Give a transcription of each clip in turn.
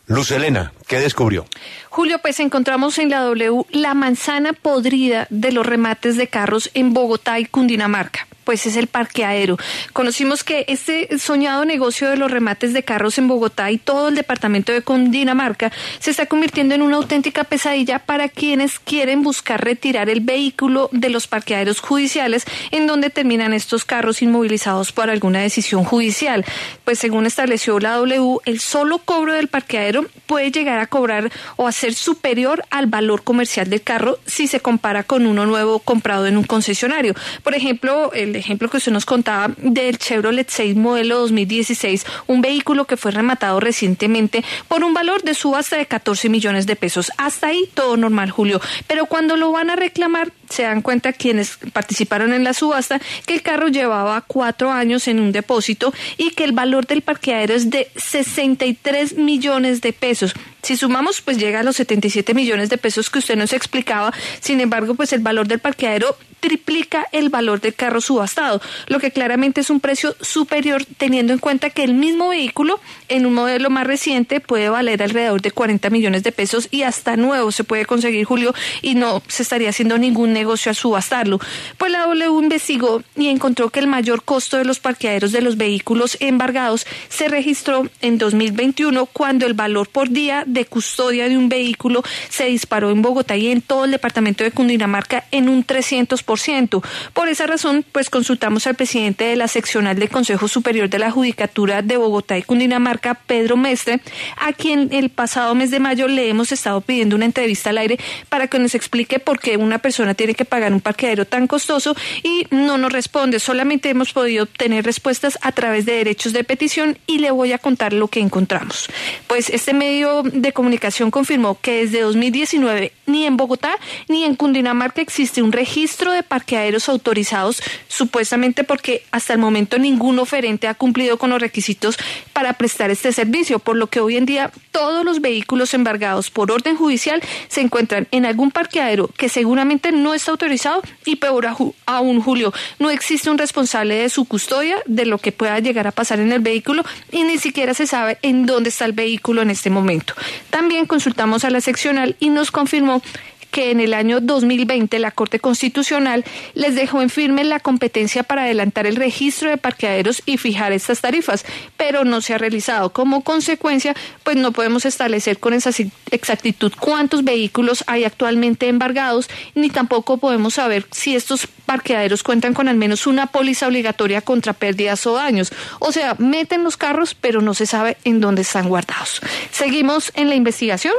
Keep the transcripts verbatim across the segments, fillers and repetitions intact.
Luz Helena, ¿qué descubrió? Julio, pues encontramos en la W la manzana podrida de los remates de carros en Bogotá y Cundinamarca. Pues es el parqueadero. Conocimos que este soñado negocio de los remates de carros en Bogotá y todo el departamento de Cundinamarca se está convirtiendo en una auténtica pesadilla para quienes quieren buscar retirar el vehículo de los parqueaderos judiciales en donde terminan estos carros inmovilizados por alguna decisión judicial. Pues según estableció la W, el solo cobro del parqueadero puede llegar a cobrar o a ser superior al valor comercial del carro si se compara con uno nuevo comprado en un concesionario. Por ejemplo, el ejemplo que usted nos contaba del Chevrolet seis modelo dos mil dieciséis, un vehículo que fue rematado recientemente por un valor de subasta de catorce millones de pesos. Hasta ahí todo normal, Julio. Pero cuando lo van a reclamar, se dan cuenta quienes participaron en la subasta que el carro llevaba cuatro años en un depósito y que el valor del parqueadero es de sesenta y tres millones de pesos. Si sumamos, pues llega a los setenta y siete millones de pesos que usted nos explicaba. Sin embargo, pues el valor del parqueadero triplica el valor del carro subastado, lo que claramente es un precio superior teniendo en cuenta que el mismo vehículo en un modelo más reciente puede valer alrededor de cuarenta millones de pesos y hasta nuevo se puede conseguir, Julio, y no se estaría haciendo ningún negocio a subastarlo. Pues la W investigó y encontró que el mayor costo de los parqueaderos de los vehículos embargados se registró en dos mil veintiuno cuando el valor por día de custodia de un vehículo se disparó en Bogotá y en todo el departamento de Cundinamarca en un trescientos por ciento. Por esa razón, pues consultamos al presidente de la seccional del Consejo Superior de la Judicatura de Bogotá y Cundinamarca, Pedro Mestre, a quien el pasado mes de mayo le hemos estado pidiendo una entrevista al aire para que nos explique por qué una persona tiene que pagar un parqueadero tan costoso y no nos responde. Solamente hemos podido obtener respuestas a través de derechos de petición y le voy a contar lo que encontramos. Pues este medio de comunicación confirmó que desde dos mil diecinueve ni en Bogotá ni en Cundinamarca existe un registro de parqueaderos autorizados, supuestamente porque hasta el momento ningún oferente ha cumplido con los requisitos para prestar este servicio, por lo que hoy en día todos los vehículos embargados por orden judicial se encuentran en algún parqueadero que seguramente no está autorizado y peor aún, Julio, no existe un responsable de su custodia de lo que pueda llegar a pasar en el vehículo y ni siquiera se sabe en dónde está el vehículo en este momento. También consultamos a la seccional y nos confirmó que en el año dos mil veinte la Corte Constitucional les dejó en firme la competencia para adelantar el registro de parqueaderos y fijar estas tarifas, pero no se ha realizado. Como consecuencia, pues no podemos establecer con esa exactitud cuántos vehículos hay actualmente embargados, ni tampoco podemos saber si estos parqueaderos cuentan con al menos una póliza obligatoria contra pérdidas o daños. O sea, meten los carros, pero no se sabe en dónde están guardados. Seguimos en la investigación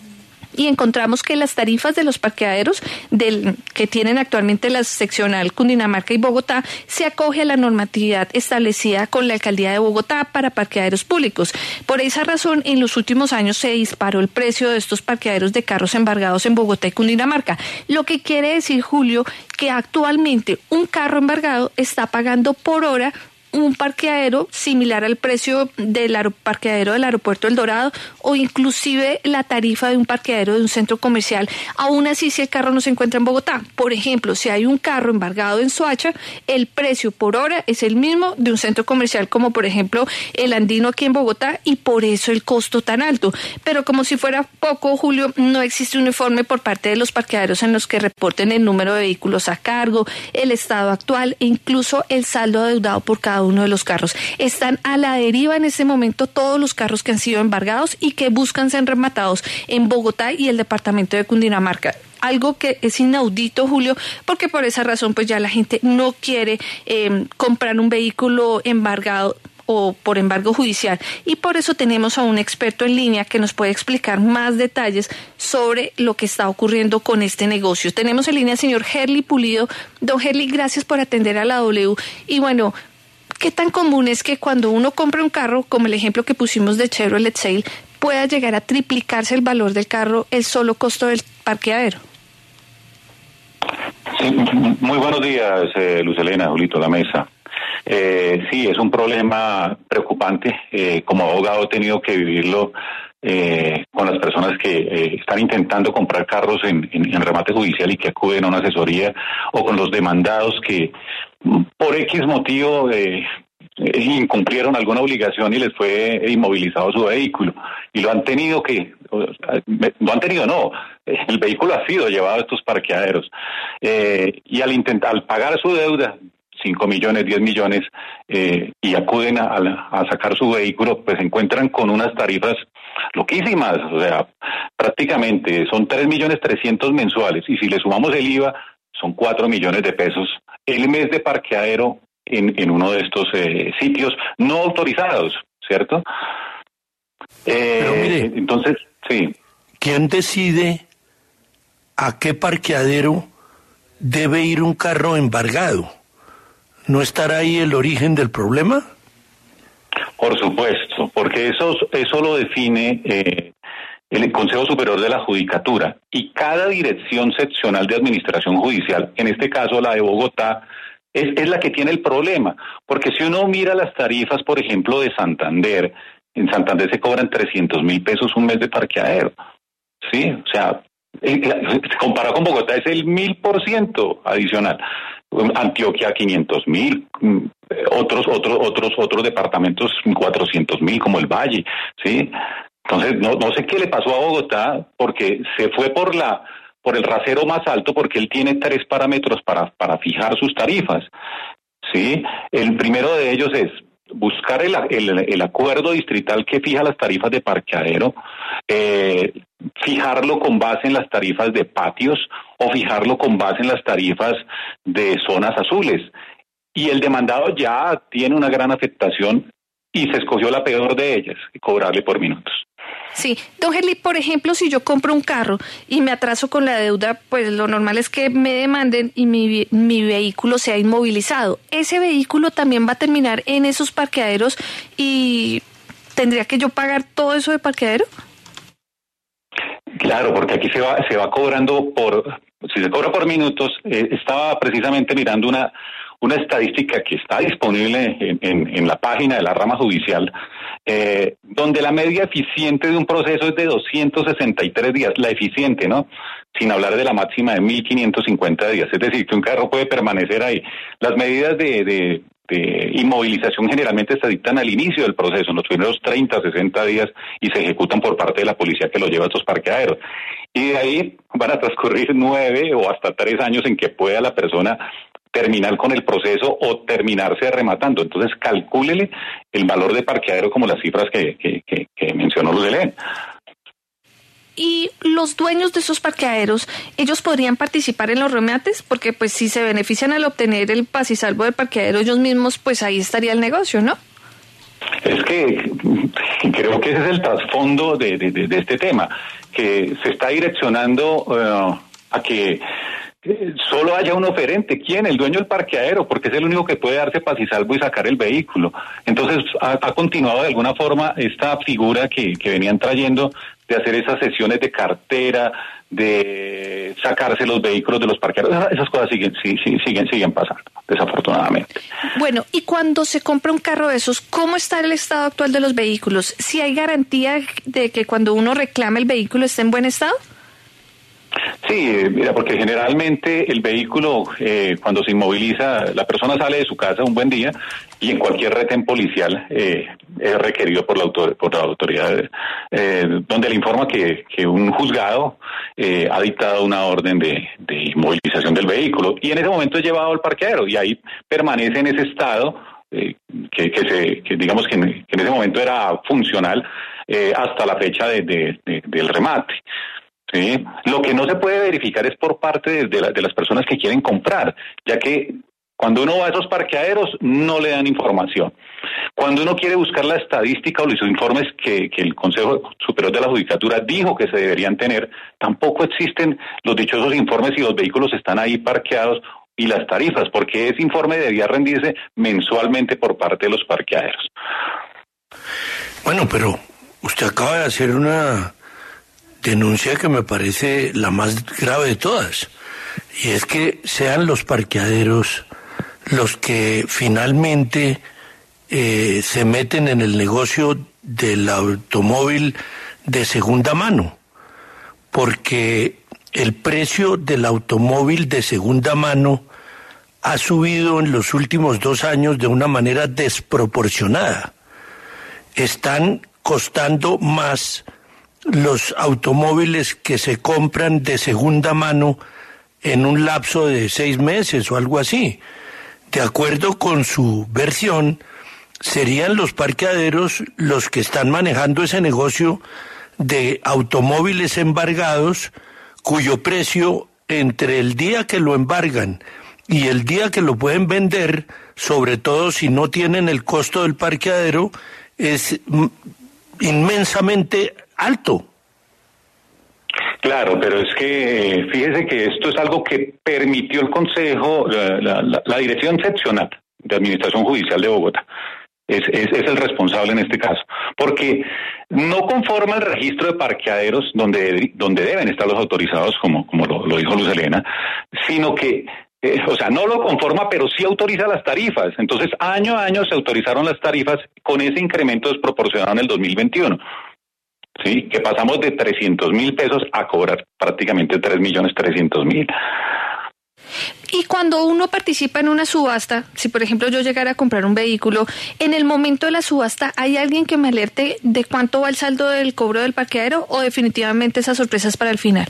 y encontramos que las tarifas de los parqueaderos del, que tienen actualmente la seccional Cundinamarca y Bogotá se acoge a la normatividad establecida con la Alcaldía de Bogotá para parqueaderos públicos. Por esa razón, en los últimos años se disparó el precio de estos parqueaderos de carros embargados en Bogotá y Cundinamarca, lo que quiere decir, Julio, que actualmente un carro embargado está pagando por hora un parqueadero similar al precio del parqueadero del aeropuerto El Dorado o inclusive la tarifa de un parqueadero de un centro comercial, aún así si el carro no se encuentra en Bogotá. Por ejemplo, si hay un carro embargado en Soacha, el precio por hora es el mismo de un centro comercial como por ejemplo el Andino aquí en Bogotá y por eso el costo tan alto. Pero como si fuera poco, Julio, no existe un informe por parte de los parqueaderos en los que reporten el número de vehículos a cargo, el estado actual e incluso el saldo adeudado por cada uno de los carros. Están a la deriva en este momento todos los carros que han sido embargados y que buscan ser rematados en Bogotá y el departamento de Cundinamarca. Algo que es inaudito, Julio, porque por esa razón pues ya la gente no quiere eh, comprar un vehículo embargado o por embargo judicial, y por eso tenemos a un experto en línea que nos puede explicar más detalles sobre lo que está ocurriendo con este negocio. Tenemos en línea al señor Herli Pulido. Don Herli, gracias por atender a la W. Y bueno, ¿qué tan común es que cuando uno compra un carro, como el ejemplo que pusimos de Chevrolet Sail, pueda llegar a triplicarse el valor del carro, el solo costo del parqueadero? Sí, muy buenos días, eh, Luz Helena, Julito, la mesa. Eh, sí, es un problema preocupante. Eh, como abogado he tenido que vivirlo eh, con las personas que eh, están intentando comprar carros en, en, en remate judicial y que acuden a una asesoría, o con los demandados que por X motivo eh, incumplieron alguna obligación y les fue inmovilizado su vehículo. Y lo han tenido que, no han tenido, no, el vehículo ha sido llevado a estos parqueaderos. Eh, y al intentar, al pagar su deuda, cinco millones, diez millones, eh, y acuden a, a sacar su vehículo, pues se encuentran con unas tarifas loquísimas, o sea, prácticamente son tres millones trescientos mensuales, y si le sumamos el I V A, son cuatro millones de pesos el mes de parqueadero en, en uno de estos eh, sitios no autorizados, ¿cierto? Eh, Pero mire, entonces, sí. ¿Quién decide a qué parqueadero debe ir un carro embargado? ¿No estará ahí el origen del problema? Por supuesto, porque eso, eso lo define eh, el Consejo Superior de la Judicatura, y cada dirección seccional de administración judicial, en este caso la de Bogotá, es, es la que tiene el problema, porque si uno mira las tarifas, por ejemplo, de Santander, en Santander se cobran trescientos mil pesos un mes de parqueadero, ¿sí? O sea, comparado con Bogotá es el mil por ciento adicional. Antioquia quinientos mil, otros otros otros otros departamentos cuatrocientos mil como el Valle, ¿sí? Entonces no no sé qué le pasó a Bogotá, porque se fue por la por el rasero más alto, porque él tiene tres parámetros para para fijar sus tarifas, ¿sí? El primero de ellos es buscar el, el, el acuerdo distrital que fija las tarifas de parqueadero, eh, fijarlo con base en las tarifas de patios o fijarlo con base en las tarifas de zonas azules. Y el demandado ya tiene una gran afectación y se escogió la peor de ellas, cobrarle por minutos. Sí, don Gerli, por ejemplo, si yo compro un carro y me atraso con la deuda, pues lo normal es que me demanden y mi, mi vehículo sea inmovilizado. ¿Ese vehículo también va a terminar en esos parqueaderos y tendría que yo pagar todo eso de parqueadero? Claro, porque aquí se va se va cobrando por, si se cobra por minutos. Eh, estaba precisamente mirando una una estadística que está disponible en, en, en la página de la rama judicial, eh, donde la media eficiente de un proceso es de doscientos sesenta y tres días, la eficiente, ¿no? Sin hablar de la máxima de mil quinientos cincuenta días, es decir, que un carro puede permanecer ahí. Las medidas de, de, de inmovilización generalmente se dictan al inicio del proceso, en los primeros treinta, sesenta días, y se ejecutan por parte de la policía que lo lleva a estos parqueaderos. Y de ahí van a transcurrir nueve o hasta tres años en que pueda la persona terminar con el proceso o terminarse rematando. Entonces, calcúlele el valor de parqueadero como las cifras que, que, que, que mencionó Luz Helena. ¿Y los dueños de esos parqueaderos, ellos podrían participar en los remates? Porque pues si se benefician al obtener el paz y salvo del parqueadero ellos mismos, pues ahí estaría el negocio, ¿no? Es que creo que ese es el trasfondo de, de, de, de este tema, que se está direccionando uh, a que solo haya un oferente. ¿Quién? El dueño del parqueadero, porque es el único que puede darse paz y salvo y sacar el vehículo. Entonces ha, ha continuado de alguna forma esta figura que, que venían trayendo de hacer esas sesiones de cartera, de sacarse los vehículos de los parqueaderos. Esas cosas siguen, siguen, siguen, siguen pasando, desafortunadamente. Bueno, y cuando se compra un carro de esos, ¿cómo está el estado actual de los vehículos? ¿Sí hay garantía de que cuando uno reclame el vehículo esté en buen estado? Sí, mira, porque generalmente el vehículo, eh, cuando se inmoviliza, la persona sale de su casa un buen día y en cualquier retén policial eh, es requerido por la, autor, por la autoridad, eh, donde le informa que, que un juzgado eh, ha dictado una orden de, de inmovilización del vehículo y en ese momento es llevado al parqueadero y ahí permanece en ese estado eh, que, que, se, que digamos que en, que en ese momento era funcional eh, hasta la fecha de, de, de, del remate. Sí, lo que no se puede verificar es por parte de, de, la, de las personas que quieren comprar, ya que cuando uno va a esos parqueaderos no le dan información. Cuando uno quiere buscar la estadística o los informes que, que el Consejo Superior de la Judicatura dijo que se deberían tener, tampoco existen los dichosos informes y los vehículos están ahí parqueados y las tarifas, porque ese informe debería rendirse mensualmente por parte de los parqueaderos. Bueno, pero usted acaba de hacer una denuncia que me parece la más grave de todas, y es que sean los parqueaderos los que finalmente eh, se meten en el negocio del automóvil de segunda mano, porque el precio del automóvil de segunda mano ha subido en los últimos dos años de una manera desproporcionada. Están costando más los automóviles que se compran de segunda mano en un lapso de seis meses o algo así. De acuerdo con su versión, serían los parqueaderos los que están manejando ese negocio de automóviles embargados, cuyo precio entre el día que lo embargan y el día que lo pueden vender, sobre todo si no tienen el costo del parqueadero, es inmensamente alto. Claro, pero es que fíjese que esto es algo que permitió el Consejo, la, la, la Dirección Seccional de Administración Judicial de Bogotá. Es, es, es el responsable en este caso, porque no conforma el registro de parqueaderos donde, donde deben estar los autorizados, como, como lo, lo dijo Luz Elena, sino que, eh, o sea, no lo conforma, pero sí autoriza las tarifas. Entonces, año a año se autorizaron las tarifas con ese incremento desproporcionado en el dos mil veintiuno. Sí, que pasamos de trescientos mil pesos a cobrar prácticamente tres millones trescientos mil. Y cuando uno participa en una subasta, si por ejemplo yo llegara a comprar un vehículo, en el momento de la subasta, ¿hay alguien que me alerte de cuánto va el saldo del cobro del parqueadero o definitivamente esa sorpresa es para el final?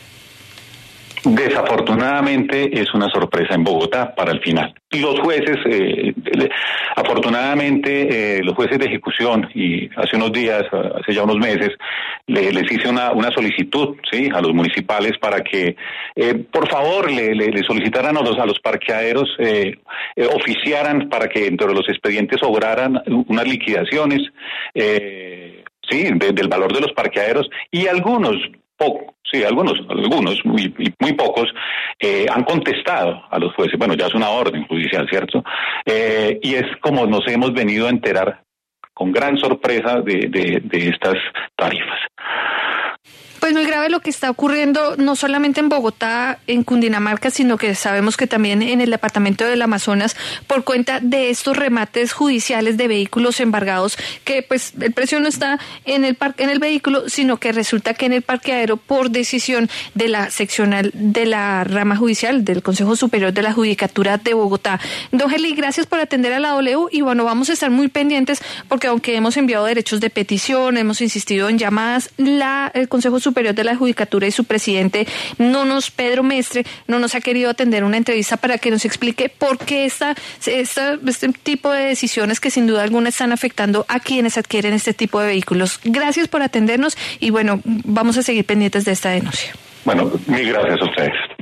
Desafortunadamente es una sorpresa en Bogotá para el final. Los jueces, eh, afortunadamente, eh, los jueces de ejecución, y hace unos días, hace ya unos meses, le, les hice una, una solicitud, sí, a los municipales para que, eh, por favor, le, le, le solicitaran a los, a los parqueaderos, eh, eh, oficiaran para que dentro de los expedientes obraran unas liquidaciones, eh, sí, de, del valor de los parqueaderos, y algunos Poco, sí, algunos, algunos, muy, muy pocos, eh, han contestado a los jueces. Bueno, ya es una orden judicial, ¿cierto? Eh, y es como nos hemos venido a enterar con gran sorpresa de, de, de estas tarifas. Pues muy grave lo que está ocurriendo, no solamente en Bogotá, en Cundinamarca, sino que sabemos que también en el departamento del Amazonas, por cuenta de estos remates judiciales de vehículos embargados, que pues el precio no está en el par- en el vehículo, sino que resulta que en el parqueadero, por decisión de la seccional de la rama judicial del Consejo Superior de la Judicatura de Bogotá. Don Geli, gracias por atender a la W y bueno, vamos a estar muy pendientes porque aunque hemos enviado derechos de petición, hemos insistido en llamadas, la, el Consejo Superior de la Judicatura y su presidente, no nos, Pedro Mestre, no nos ha querido atender una entrevista para que nos explique por qué esta, esta, este tipo de decisiones que sin duda alguna están afectando a quienes adquieren este tipo de vehículos. Gracias por atendernos y bueno, vamos a seguir pendientes de esta denuncia. Bueno, mil gracias a ustedes.